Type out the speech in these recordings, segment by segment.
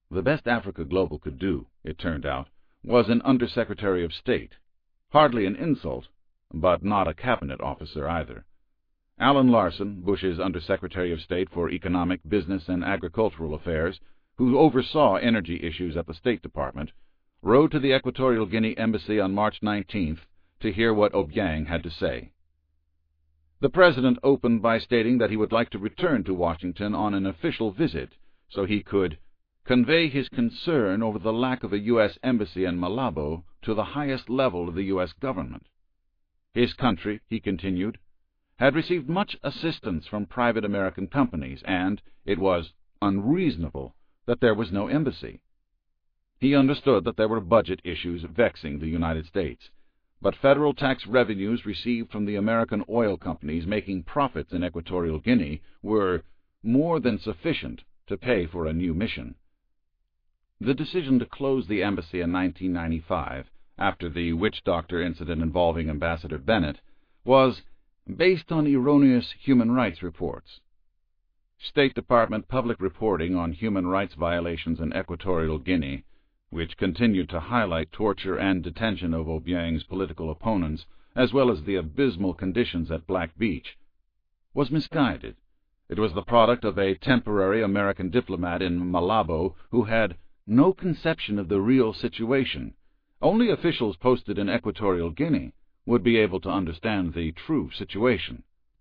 The best Africa Global could do, it turned out, was an Undersecretary of State. Hardly an insult, but not a cabinet officer either. Alan Larson, Bush's Undersecretary of State for Economic, Business, and Agricultural Affairs, who oversaw energy issues at the State Department, rode to the Equatorial Guinea Embassy on March 19th to hear what Obiang had to say. The President opened by stating that he would like to return to Washington on an official visit so he could convey his concern over the lack of a U.S. embassy in Malabo to the highest level of the U.S. government. His country, he continued, had received much assistance from private American companies, and it was unreasonable that there was no embassy. He understood that there were budget issues vexing the United States, but federal tax revenues received from the American oil companies making profits in Equatorial Guinea were more than sufficient to pay for a new mission. The decision to close the embassy in 1995, after the witch doctor incident involving Ambassador Bennett, was based on erroneous human rights reports. State Department public reporting on human rights violations in Equatorial Guinea, which continued to highlight torture and detention of Obiang's political opponents, as well as the abysmal conditions at Black Beach, was misguided. It was the product of a temporary American diplomat in Malabo who had no conception of the real situation. Only officials posted in Equatorial Guinea would be able to understand the true situation.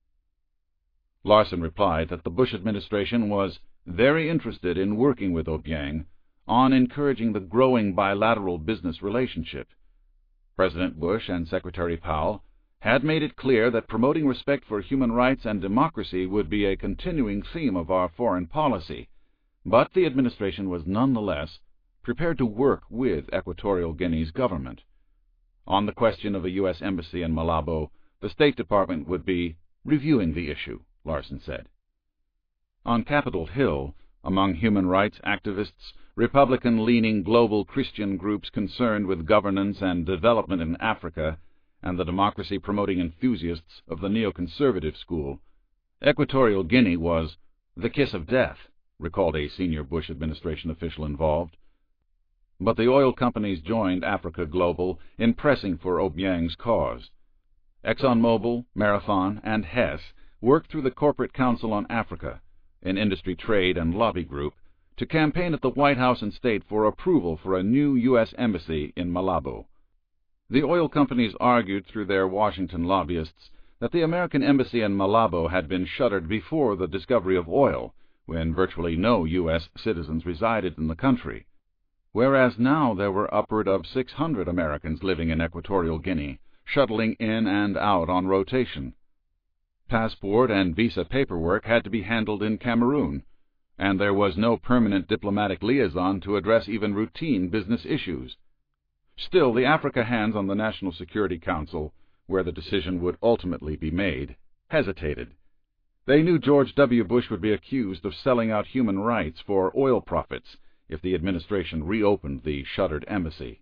Larson replied that the Bush administration was very interested in working with Obiang on encouraging the growing bilateral business relationship. President Bush and Secretary Powell had made it clear that promoting respect for human rights and democracy would be a continuing theme of our foreign policy, but the administration was nonetheless prepared to work with Equatorial Guinea's government. On the question of a U.S. embassy in Malabo, the State Department would be reviewing the issue, Larson said. On Capitol Hill, among human rights activists, Republican-leaning global Christian groups concerned with governance and development in Africa, and the democracy-promoting enthusiasts of the neoconservative school, Equatorial Guinea was the kiss of death, recalled a senior Bush administration official involved. But the oil companies joined Africa Global in pressing for Obiang's cause. ExxonMobil, Marathon, and Hess worked through the Corporate Council on Africa, an industry trade and lobby group, to campaign at the White House and State for approval for a new U.S. embassy in Malabo. The oil companies argued through their Washington lobbyists that the American embassy in Malabo had been shuttered before the discovery of oil, when virtually no U.S. citizens resided in the country, whereas now there were upward of 600 Americans living in Equatorial Guinea, shuttling in and out on rotation. Passport and visa paperwork had to be handled in Cameroon, and there was no permanent diplomatic liaison to address even routine business issues. Still, the Africa hands on the National Security Council, where the decision would ultimately be made, hesitated. They knew George W. Bush would be accused of selling out human rights for oil profits if the administration reopened the shuttered embassy.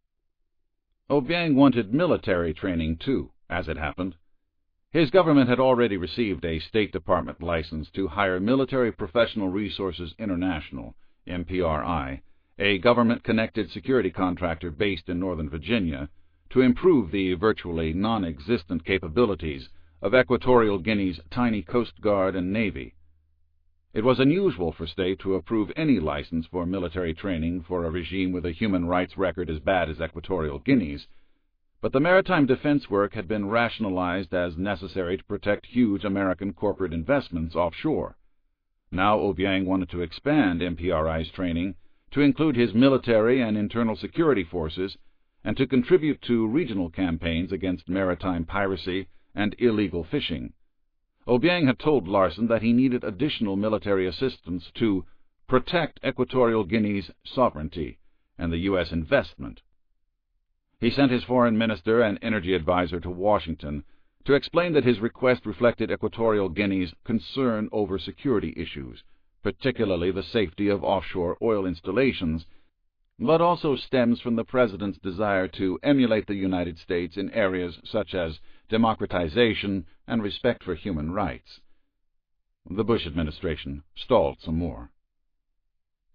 Obiang wanted military training, too, as it happened. His government had already received a State Department license to hire Military Professional Resources International, MPRI, a government-connected security contractor based in Northern Virginia, to improve the virtually non-existent capabilities of Equatorial Guinea's tiny Coast Guard and Navy. It was unusual for State to approve any license for military training for a regime with a human rights record as bad as Equatorial Guinea's, but the maritime defense work had been rationalized as necessary to protect huge American corporate investments offshore. Now Obiang wanted to expand MPRI's training to include his military and internal security forces and to contribute to regional campaigns against maritime piracy and illegal fishing. Obiang had told Larson that he needed additional military assistance to protect Equatorial Guinea's sovereignty and the U.S. investment. He sent his foreign minister and energy advisor to Washington to explain that his request reflected Equatorial Guinea's concern over security issues, particularly the safety of offshore oil installations, but also stems from the president's desire to emulate the United States in areas such as democratization and respect for human rights. The Bush administration stalled some more.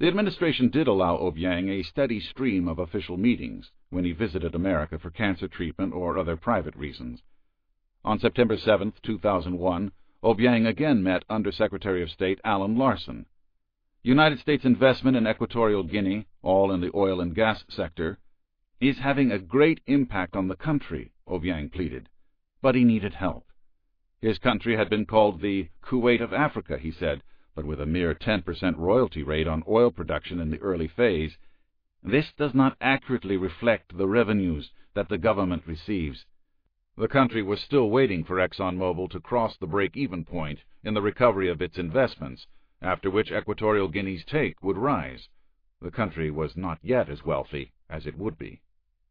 The administration did allow Obiang a steady stream of official meetings when he visited America for cancer treatment or other private reasons. On September 7, 2001, Obiang again met Undersecretary of State Alan Larson. United States investment in Equatorial Guinea, all in the oil and gas sector, is having a great impact on the country, Obiang pleaded, but he needed help. His country had been called the Kuwait of Africa, he said, but with a mere 10% royalty rate on oil production in the early phase, this does not accurately reflect the revenues that the government receives. The country was still waiting for ExxonMobil to cross the break-even point in the recovery of its investments, after which Equatorial Guinea's take would rise. The country was not yet as wealthy as it would be.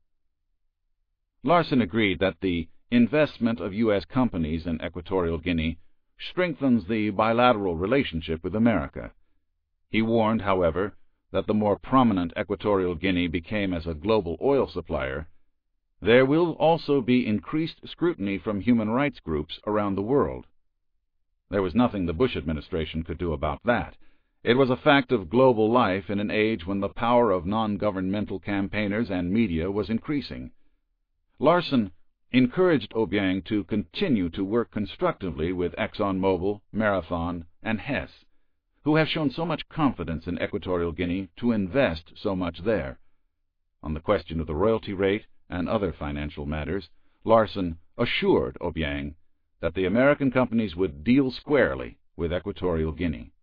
Larson agreed that the investment of U.S. companies in Equatorial Guinea strengthens the bilateral relationship with America. He warned, however, that the more prominent Equatorial Guinea became as a global oil supplier, there will also be increased scrutiny from human rights groups around the world. There was nothing the Bush administration could do about that. It was a fact of global life in an age when the power of non-governmental campaigners and media was increasing. Larson encouraged Obiang to continue to work constructively with ExxonMobil, Marathon, and Hess, who have shown so much confidence in Equatorial Guinea to invest so much there. On the question of the royalty rate and other financial matters, Larson assured Obiang that the American companies would deal squarely with Equatorial Guinea.